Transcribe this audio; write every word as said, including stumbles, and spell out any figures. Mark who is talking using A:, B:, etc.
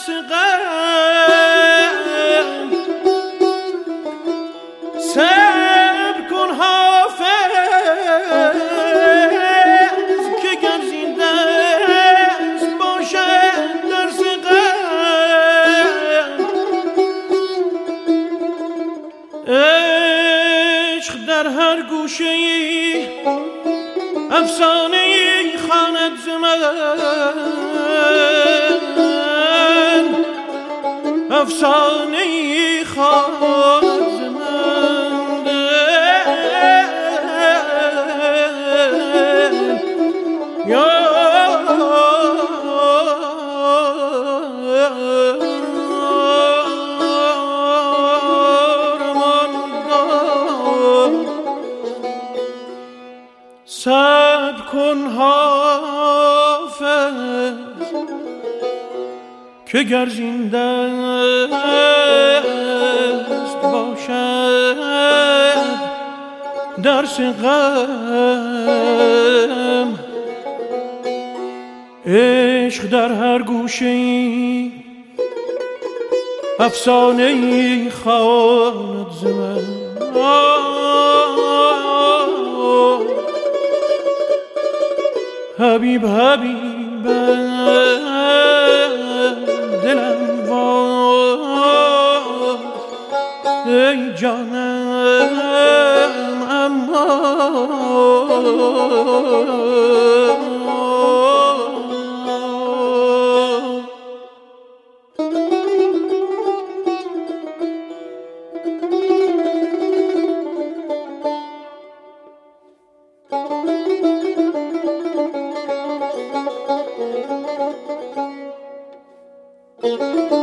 A: غم صبر کن حافظ که گر زنده است باشد درس غم عشق در هر گوشه ای افسانه ای خواند ز من افسانه ای خواند ز من یا صبر کن حافظ که گر زنده است باشد درس غم عشق در هر گوشه ای افسانه ای خواند ز من حبیب حبیب دلم وای ای جانم اما
B: Thank you.